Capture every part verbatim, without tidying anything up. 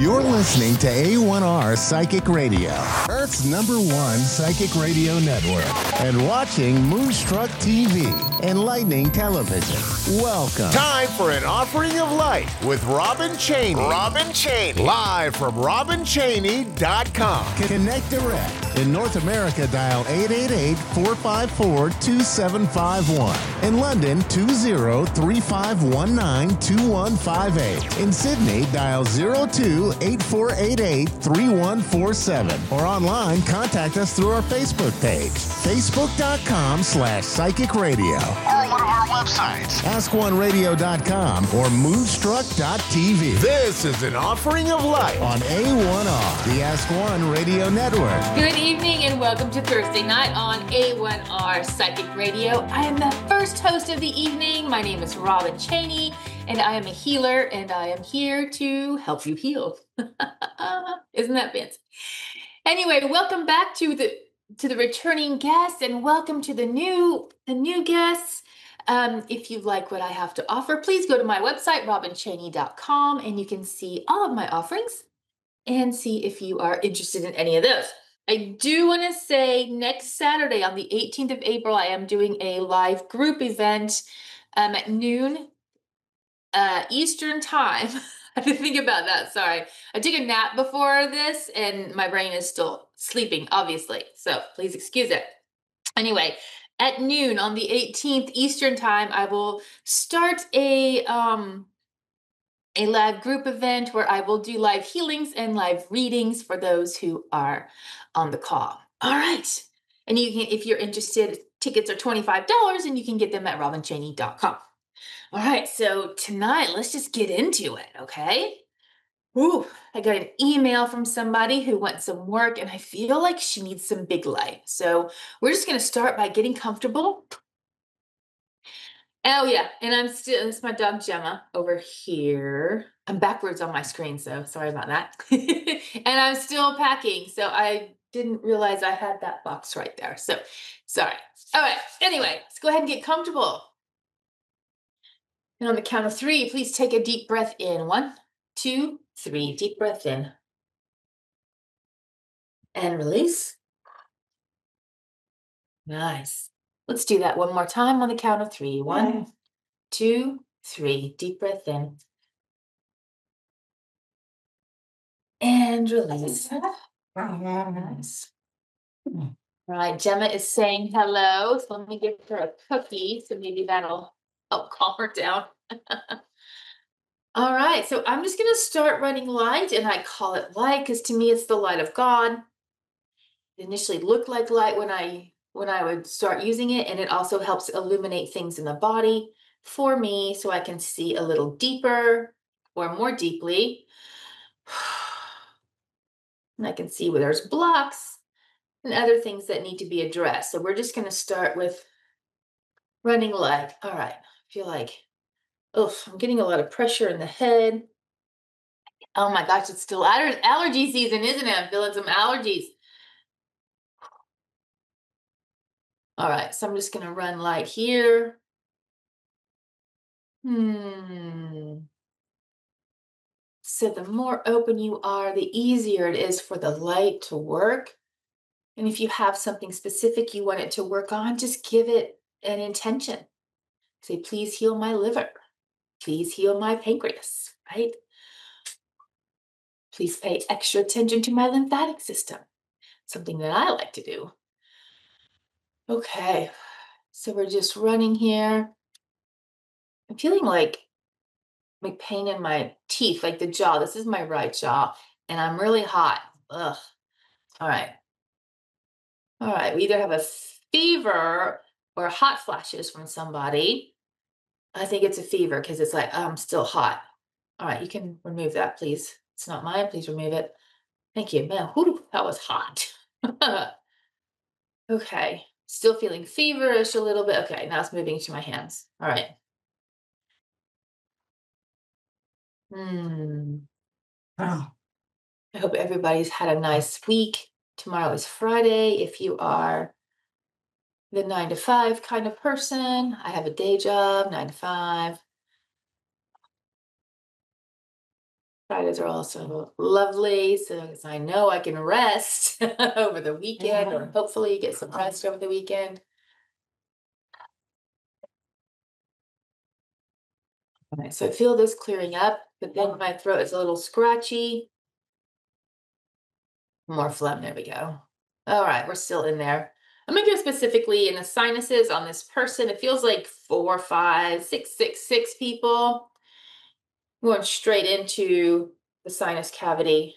You're listening to A one R Psychic Radio, Earth's number one psychic radio network, and watching Moonstruck T V, Enlightening Television. Welcome. Time for an offering of light with Robin Chaney. Robin Chaney. Live from robin chaney dot com. Connect direct. In North America, dial eight eight eight, four five four, two seven five one. In London, two zero three five one nine two one five eight. In Sydney, dial zero two eight four eight eight three one four seven. Or online, contact us through our Facebook page, facebook.com slash psychic radio. Or one of our websites, ask one radio dot com or moonstruck dot t v. This is an offering of light on A one R, the Ask One Radio Network. Good evening and welcome to Thursday night on A one R Psychic Radio. I am the first host of the evening. My name is Robin Chaney and I am a healer and I am here to help you heal. Isn't that fancy? Anyway, welcome back to the to the returning guests and welcome to the new the new guests. Um, if you like what I have to offer, please go to my website, robin chaney dot com, and you can see all of my offerings and see if you are interested in any of those. I do want to say next Saturday on the eighteenth of April, I am doing a live group event um, at noon uh, Eastern time. I had to think about that. Sorry. I took a nap before this and my brain is still sleeping, obviously. So please excuse it. Anyway, at noon on the eighteenth Eastern time, I will start a um, a live group event where I will do live healings and live readings for those who are on the call. All right. And you can, if you're interested, tickets are twenty-five dollars and you can get them at robin chaney dot com. All right. So tonight, let's just get into it. Okay. Ooh, I got an email from somebody who wants some work and I feel like she needs some big light. So we're just going to start by getting comfortable. Oh yeah. And I'm still, this is my dog Gemma over here. I'm backwards on my screen. So sorry about that. And I'm still packing. So I didn't realize I had that box right there. So sorry. All right. Anyway, let's go ahead and get comfortable. And on the count of three, please take a deep breath in. One, two, three. Deep breath in. And release. Nice. Let's do that one more time on the count of three. One, two, three. Deep breath in. And release. Nice. All right, Gemma is saying hello. So let me give her a cookie. So maybe that'll help calm her down. All right, so I'm just going to start running light, and I call it light because to me it's the light of God. It initially looked like light when I when I would start using it, and it also helps illuminate things in the body for me so I can see a little deeper or more deeply. And I can see where there's blocks and other things that need to be addressed. So we're just going to start with running light. All right, I feel like, oh, I'm getting a lot of pressure in the head. Oh my gosh, it's still aller- allergy season, isn't it? I'm feeling some allergies. All right, so I'm just going to run light here. Hmm. So the more open you are, the easier it is for the light to work. And if you have something specific you want it to work on, just give it an intention. Say, please heal my liver. Please heal my pancreas, right? Please pay extra attention to my lymphatic system. Something that I like to do. Okay, so we're just running here. I'm feeling like my pain in my teeth, like the jaw. This is my right jaw, and I'm really hot. Ugh. All right. All right, we either have a fever or hot flashes from somebody. I think it's a fever because it's like, oh, I'm still hot. All right, you can remove that, please. It's not mine. Please remove it. Thank you. Man, whew, that was hot. Okay. Still feeling feverish a little bit. Okay, now it's moving to my hands. All right. Hmm. Oh. I hope everybody's had a nice week. Tomorrow is Friday. If you are the nine to five kind of person, I have a day job, nine to five. Fridays are also lovely, so I know I can rest over the weekend, yeah. Or hopefully get some rest over the weekend. All right, so I feel this clearing up, but then my throat is a little scratchy. More phlegm, there we go. All right, we're still in there. I'm gonna go specifically in the sinuses on this person. It feels like four, five, six, six, six people. Going straight into the sinus cavity.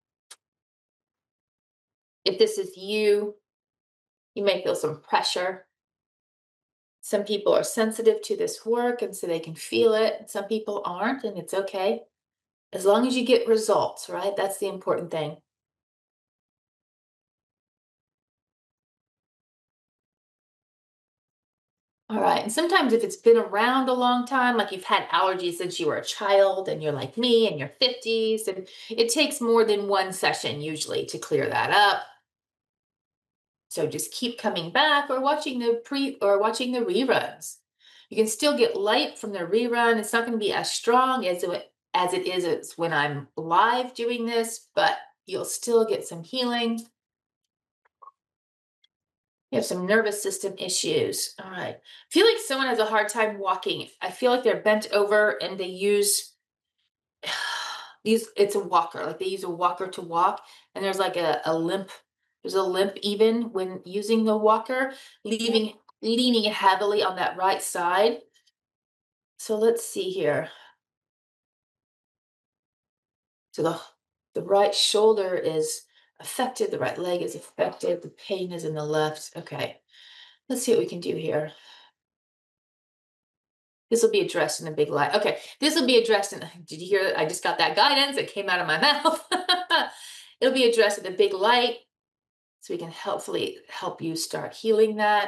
If this is you, you may feel some pressure. Some people are sensitive to this work and so they can feel it. Some people aren't, and it's okay. As long as you get results, right? That's the important thing. All right, and sometimes if it's been around a long time, like you've had allergies since you were a child and you're like me in your fifties, and it takes more than one session usually to clear that up. So just keep coming back or watching the pre or watching the reruns. You can still get light from the rerun. It's not going to be as strong as it, as it is when I'm live doing this, but you'll still get some healing. You have some nervous system issues. All right. I feel like someone has a hard time walking. I feel like they're bent over and they use these, it's a walker, like they use a walker to walk, and there's like a, a limp, there's a limp even when using the walker, leaving, leaning heavily on that right side. So let's see here. So the, the right shoulder is affected, the right leg is affected, the pain is in the left. Okay. Let's see what we can do here. This will be addressed in a big light. Okay, this will be addressed in, did you hear that? I just got that guidance. It came out of my mouth. It'll be addressed with a big light so we can helpfully help you start healing that.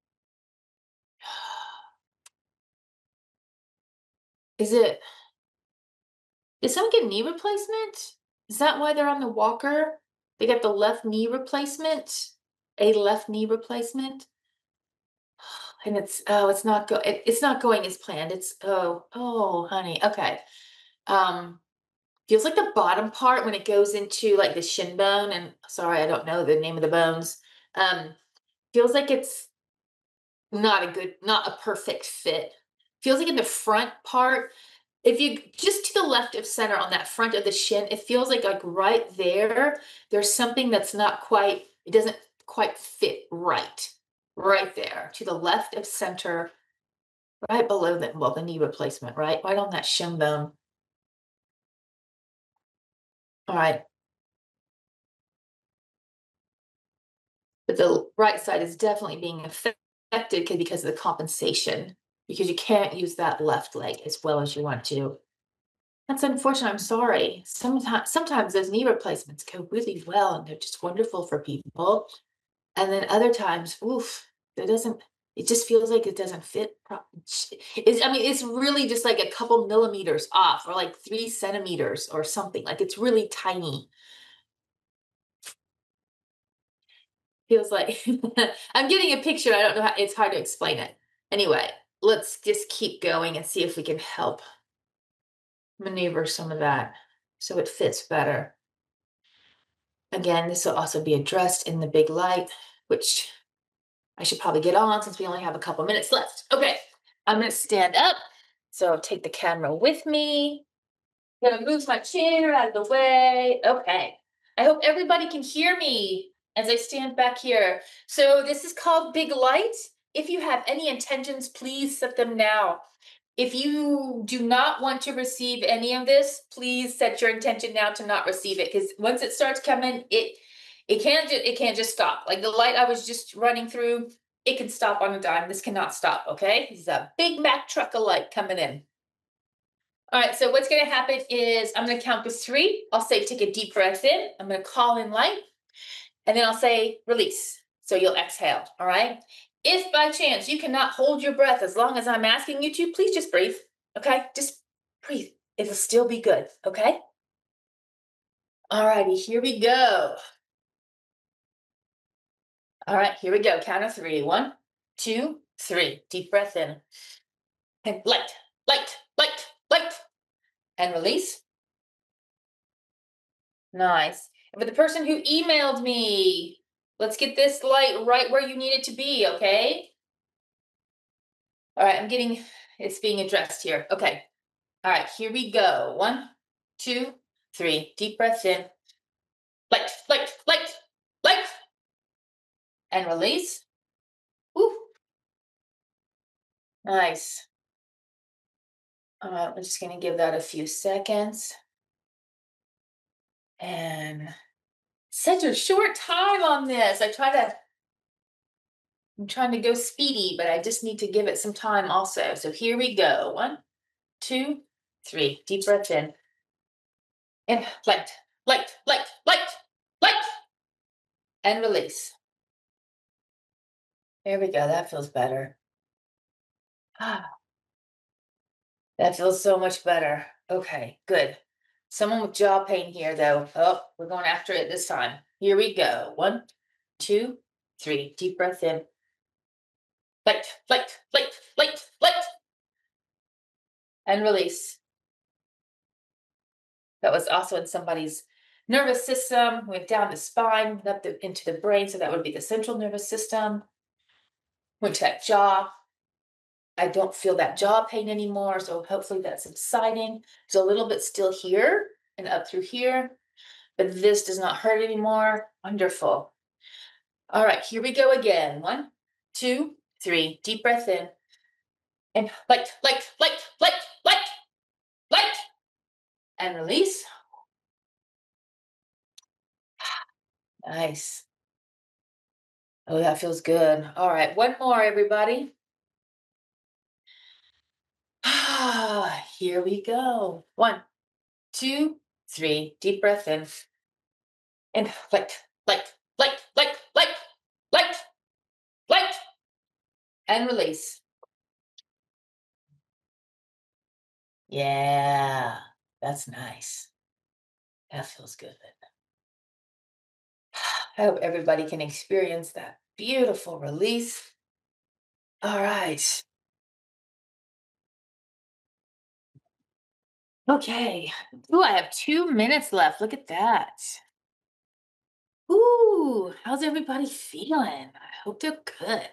Is it, did someone get knee replacement? Is that why they're on the walker? They got the left knee replacement, a left knee replacement. And it's, oh, it's not go, it, it's not going as planned. It's, oh, oh, honey. Okay. Um, feels like the bottom part when it goes into like the shin bone, and sorry, I don't know the name of the bones. Um, feels like it's not a good, not a perfect fit. Feels like in the front part, if you just to the left of center on that front of the shin, it feels like like right there, there's something that's not quite, it doesn't quite fit right. Right there to the left of center, right below the, well, the knee replacement, right? Right on that shin bone. All right. But the right side is definitely being affected because of the compensation, because you can't use that left leg as well as you want to. That's unfortunate. I'm sorry. Sometimes, sometimes those knee replacements go really well and they're just wonderful for people. And then other times, oof, it doesn't, it just feels like it doesn't fit. It's, I mean, it's really just like a couple millimeters off, or like three centimeters or something. Like it's really tiny. Feels like I'm getting a picture. I don't know how, it's hard to explain it. Anyway, let's just keep going and see if we can help maneuver some of that so it fits better. Again, this will also be addressed in the big light, which I should probably get on since we only have a couple minutes left. Okay, I'm going to stand up. So take the camera with me. I'm going to move my chair out of the way. Okay, I hope everybody can hear me as I stand back here. So this is called Big Light. If you have any intentions, please set them now. If you do not want to receive any of this, please set your intention now to not receive it, because once it starts coming, it it can't it can't just stop. Like the light I was just running through, it can stop on a dime. This cannot stop, okay? This is a Big Mac truck of light coming in. All right, so what's going to happen is I'm going to count to three. I'll say take a deep breath in. I'm going to call in light. And then I'll say release. So you'll exhale, all right? If by chance you cannot hold your breath as long as I'm asking you to, please just breathe, okay? Just breathe. It'll still be good, okay? All righty, here we go. All right, here we go. Count of three. One, two, three. Deep breath in. And light, light, light, light. And release. Nice. But the person who emailed me, let's get this light right where you need it to be, okay? All right, I'm getting, it's being addressed here. Okay. All right, here we go. One, two, three. Deep breath in. Light, light, light, light. And release. Woo. Nice. All right, I'm just going to give that a few seconds. And such a short time on this. I try to, I'm trying to go speedy, but I just need to give it some time also. So here we go. One, two, three. Deep breath in. And light, light, light, light, light. And release. There we go. That feels better. Ah, that feels so much better. Okay, good. Someone with jaw pain here, though. Oh, we're going after it this time. Here we go. One, two, three. Deep breath in. Light, light, light, light, light. And release. That was also in somebody's nervous system, went down the spine, up the, into the brain. So that would be the central nervous system. Went to that jaw. I don't feel that jaw pain anymore. So hopefully that's subsiding. There's a little bit still here and up through here, but this does not hurt anymore. Wonderful. All right, here we go again. One, two, three. Deep breath in. And light, light, light, light, light, light. And release. Nice. Oh, that feels good. All right, one more, everybody. Ah, here we go. One, two, three. Deep breath in. And light, light, light, light, light, light, light. And release. Yeah, that's nice. That feels good. I hope everybody can experience that beautiful release. All right. Okay. Ooh, I have two minutes left. Look at that. Ooh, how's everybody feeling? I hope they're good.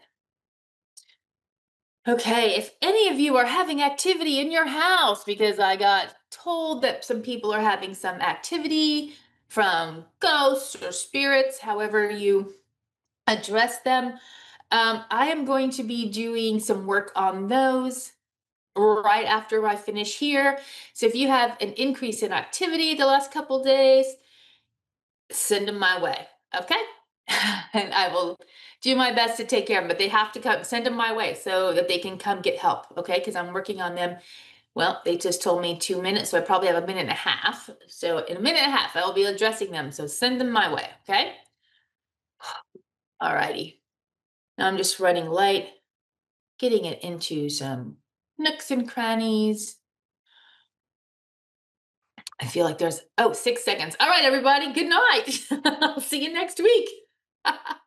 Okay, if any of you are having activity in your house, because I got told that some people are having some activity from ghosts or spirits, however you address them, um, I am going to be doing some work on those right after I finish here. So if you have an increase in activity the last couple days, send them my way, okay? And I will do my best to take care of them, but they have to come, send them my way so that they can come get help, okay? Because I'm working on them. Well, they just told me two minutes, so I probably have a minute and a half. So in a minute and a half, I will be addressing them. So send them my way, okay? All righty. Now I'm just running light, getting it into some nooks and crannies. I feel like there's, oh, six seconds. All right, everybody, good night. I'll see you next week.